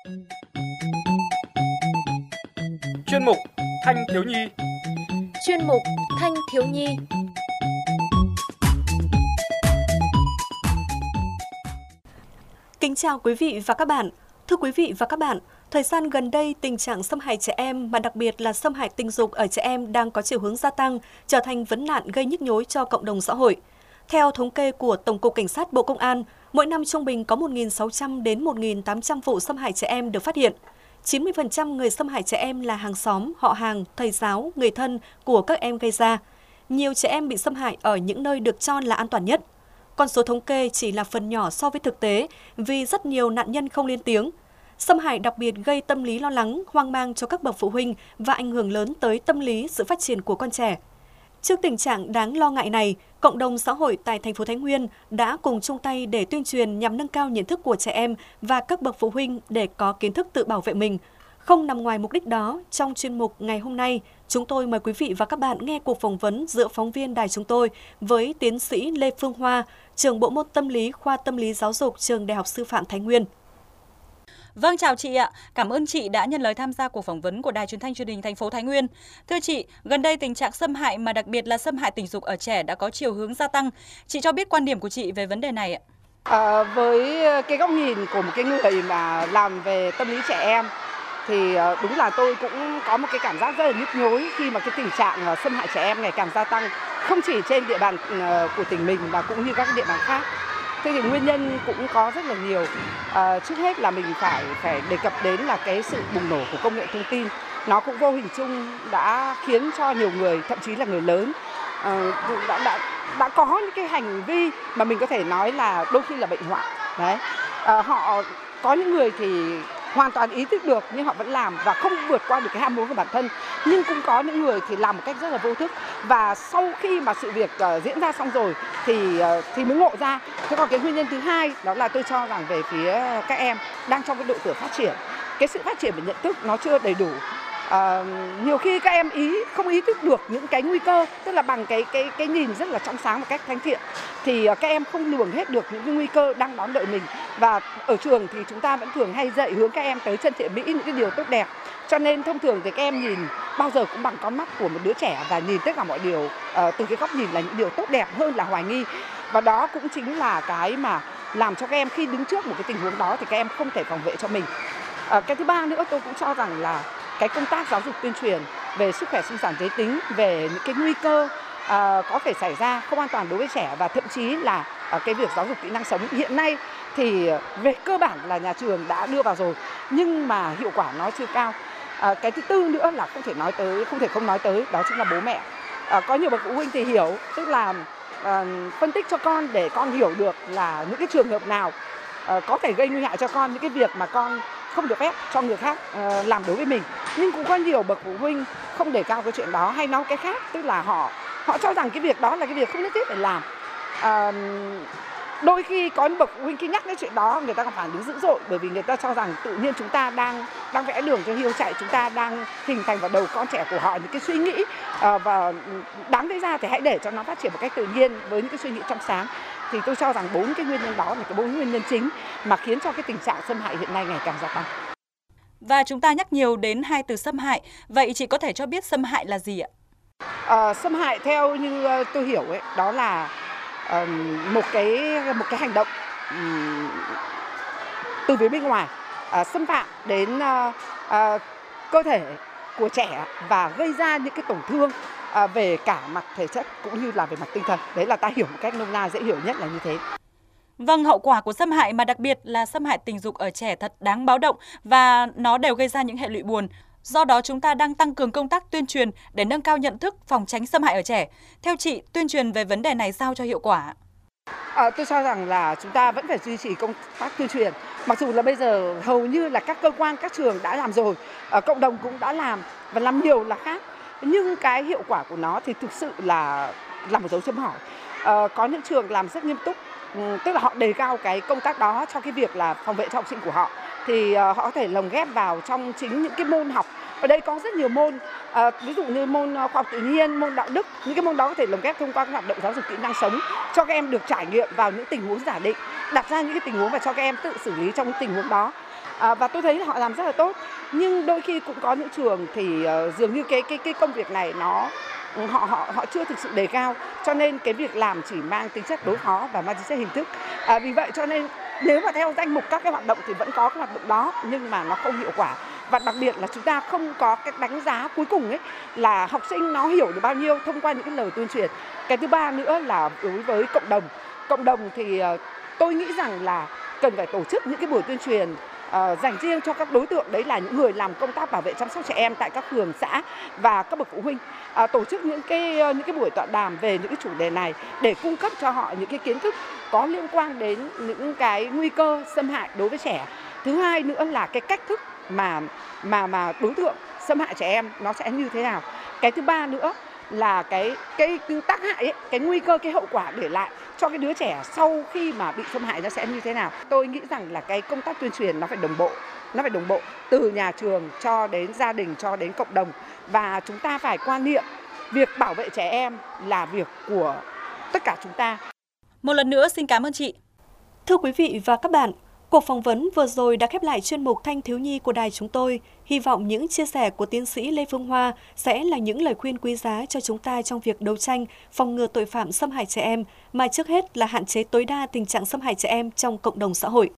Chuyên mục Thanh thiếu nhi. Chuyên mục Thanh thiếu nhi. Kính chào quý vị và các bạn. Thưa quý vị và các bạn, thời gian gần đây, tình trạng xâm hại trẻ em mà đặc biệt là xâm hại tình dục ở trẻ em đang có chiều hướng gia tăng, trở thành vấn nạn gây nhức nhối cho cộng đồng xã hội. Theo thống kê của Tổng cục Cảnh sát Bộ Công an, mỗi năm trung bình có 1.600 đến 1.800 vụ xâm hại trẻ em được phát hiện. 90% người xâm hại trẻ em là hàng xóm, họ hàng, thầy giáo, người thân của các em gây ra. Nhiều trẻ em bị xâm hại ở những nơi được cho là an toàn nhất. Con số thống kê chỉ là phần nhỏ so với thực tế vì rất nhiều nạn nhân không lên tiếng. Xâm hại đặc biệt gây tâm lý lo lắng, hoang mang cho các bậc phụ huynh và ảnh hưởng lớn tới tâm lý, sự phát triển của con trẻ. Trước tình trạng đáng lo ngại này, cộng đồng xã hội tại thành phố Thái Nguyên đã cùng chung tay để tuyên truyền nhằm nâng cao nhận thức của trẻ em và các bậc phụ huynh để có kiến thức tự bảo vệ mình. Không nằm ngoài mục đích đó, trong chuyên mục ngày hôm nay, chúng tôi mời quý vị và các bạn nghe cuộc phỏng vấn giữa phóng viên đài chúng tôi với tiến sĩ Lê Phương Hoa, trưởng bộ môn tâm lý, khoa tâm lý giáo dục, trường Đại học Sư phạm Thái Nguyên. Vâng, chào chị ạ. Cảm ơn chị đã nhận lời tham gia cuộc phỏng vấn của Đài Truyền thanh Truyền hình thành phố Thái Nguyên. Thưa chị, gần đây tình trạng xâm hại mà đặc biệt là xâm hại tình dục ở trẻ đã có chiều hướng gia tăng. Chị cho biết quan điểm của chị về vấn đề này ạ. Với cái góc nhìn của một cái người mà làm về tâm lý trẻ em thì đúng là tôi cũng có một cái cảm giác rất là nhức nhối khi mà cái tình trạng xâm hại trẻ em ngày càng gia tăng, không chỉ trên địa bàn của tỉnh mình mà cũng như các địa bàn khác. Thế thì nguyên nhân cũng có rất là nhiều. Trước hết là mình phải đề cập đến là cái sự bùng nổ của công nghệ thông tin. Nó cũng vô hình chung đã khiến cho nhiều người, thậm chí là người lớn, đã có những cái hành vi mà mình có thể nói là đôi khi là bệnh hoạn. Đấy, họ có những người thì hoàn toàn ý thức được nhưng họ vẫn làm và không vượt qua được cái ham muốn của bản thân. Nhưng cũng có những người thì làm một cách rất là vô thức và sau khi mà sự việc diễn ra xong rồi thì mới ngộ ra. Thế còn cái nguyên nhân thứ hai đó là tôi cho rằng về phía các em đang trong cái độ tuổi phát triển, cái sự phát triển về nhận thức nó chưa đầy đủ. Nhiều khi các em không ý thức được những cái nguy cơ, tức là bằng cái nhìn rất là trong sáng một cách thánh thiện thì các em không lường hết được những cái nguy cơ đang đón đợi mình. Và ở trường thì chúng ta vẫn thường hay dạy hướng các em tới chân thiện mỹ, những cái điều tốt đẹp. Cho nên thông thường thì các em nhìn bao giờ cũng bằng con mắt của một đứa trẻ và nhìn tất cả mọi điều từ cái góc nhìn là những điều tốt đẹp hơn là hoài nghi. Và đó cũng chính là cái mà làm cho các em khi đứng trước một cái tình huống đó thì các em không thể phòng vệ cho mình. Cái thứ ba nữa tôi cũng cho rằng là cái công tác giáo dục tuyên truyền về sức khỏe sinh sản giới tính, về những cái nguy cơ có thể xảy ra không an toàn đối với trẻ và thậm chí là cái việc giáo dục kỹ năng sống hiện nay thì về cơ bản là nhà trường đã đưa vào rồi nhưng mà hiệu quả nó chưa cao. Cái thứ tư nữa là không thể không nói tới đó chính là bố mẹ. Có nhiều bậc phụ huynh thì hiểu, tức là phân tích cho con để con hiểu được là những cái trường hợp nào có thể gây nguy hại cho con, những cái việc mà con không được phép cho người khác làm đối với mình. Nhưng cũng có nhiều bậc phụ huynh không đề cao cái chuyện đó, hay nói cái khác, tức là họ cho rằng cái việc đó là cái việc không nhất thiết phải làm. Đôi khi có những bậc phụ huynh khi nhắc đến chuyện đó người ta còn phản ứng dữ dội, bởi vì người ta cho rằng tự nhiên chúng ta đang vẽ đường cho hiêu chạy, chúng ta đang hình thành vào đầu con trẻ của họ những cái suy nghĩ và đáng lý ra thì hãy để cho nó phát triển một cách tự nhiên với những cái suy nghĩ trong sáng. Thì tôi cho rằng 4 cái nguyên nhân đó là cái 4 nguyên nhân chính mà khiến cho cái tình trạng xâm hại hiện nay ngày càng gia tăng. Và chúng ta nhắc nhiều đến hai từ xâm hại, vậy chị có thể cho biết xâm hại là gì ạ? Xâm hại theo như tôi hiểu ấy, đó là một cái hành động từ phía bên ngoài xâm phạm đến cơ thể của trẻ và gây ra những cái tổn thương về cả mặt thể chất cũng như là về mặt tinh thần. Đấy là ta hiểu một cách nôm na dễ hiểu nhất là như thế. Vâng, hậu quả của xâm hại mà đặc biệt là xâm hại tình dục ở trẻ thật đáng báo động và nó đều gây ra những hệ lụy buồn. Do đó chúng ta đang tăng cường công tác tuyên truyền để nâng cao nhận thức phòng tránh xâm hại ở trẻ. Theo chị, tuyên truyền về vấn đề này sao cho hiệu quả? Tôi cho rằng là chúng ta vẫn phải duy trì công tác tuyên truyền. Mặc dù là bây giờ hầu như là các cơ quan, các trường đã làm rồi, cộng đồng cũng đã làm và làm nhiều là khác. Nhưng cái hiệu quả của nó thì thực sự là một dấu chấm hỏi. Có những trường làm rất nghiêm túc, tức là họ đề cao cái công tác đó cho cái việc là phòng vệ cho học sinh của họ. Thì họ có thể lồng ghép vào trong chính những cái môn học. Ở đây có rất nhiều môn, ví dụ như môn khoa học tự nhiên, môn đạo đức. Những cái môn đó có thể lồng ghép thông qua các hoạt động giáo dục kỹ năng sống cho các em được trải nghiệm vào những tình huống giả định, đặt ra những cái tình huống và cho các em tự xử lý trong những tình huống đó. và tôi thấy họ làm rất là tốt. Nhưng đôi khi cũng có những trường thì dường như cái công việc này họ chưa thực sự đề cao, cho nên cái việc làm chỉ mang tính chất đối phó và mang tính chất hình thức. Vì vậy cho nên nếu mà theo danh mục các cái hoạt động thì vẫn có cái hoạt động đó, nhưng mà nó không hiệu quả. Và đặc biệt là chúng ta không có cái đánh giá cuối cùng ấy là học sinh nó hiểu được bao nhiêu thông qua những cái lời tuyên truyền. Cái thứ ba nữa là đối với cộng đồng thì tôi nghĩ rằng là cần phải tổ chức những cái buổi tuyên truyền dành riêng cho các đối tượng, đấy là những người làm công tác bảo vệ chăm sóc trẻ em tại các phường xã và các bậc phụ huynh, tổ chức những cái buổi tọa đàm về những cái chủ đề này để cung cấp cho họ những cái kiến thức có liên quan đến những cái nguy cơ xâm hại đối với trẻ. Thứ hai nữa là cái cách thức mà đối tượng xâm hại trẻ em nó sẽ như thế nào. Cái thứ ba nữa là cái tác hại ấy, cái nguy cơ, cái hậu quả để lại cho cái đứa trẻ sau khi mà bị xâm hại nó sẽ như thế nào. Tôi nghĩ rằng là cái công tác tuyên truyền nó phải đồng bộ từ nhà trường cho đến gia đình cho đến cộng đồng, và chúng ta phải quan niệm việc bảo vệ trẻ em là việc của tất cả chúng ta. Một lần nữa xin cảm ơn chị. Thưa quý vị và các bạn, cuộc phỏng vấn vừa rồi đã khép lại chuyên mục Thanh thiếu nhi của đài chúng tôi. Hy vọng những chia sẻ của tiến sĩ Lê Phương Hoa sẽ là những lời khuyên quý giá cho chúng ta trong việc đấu tranh, phòng ngừa tội phạm xâm hại trẻ em, mà trước hết là hạn chế tối đa tình trạng xâm hại trẻ em trong cộng đồng xã hội.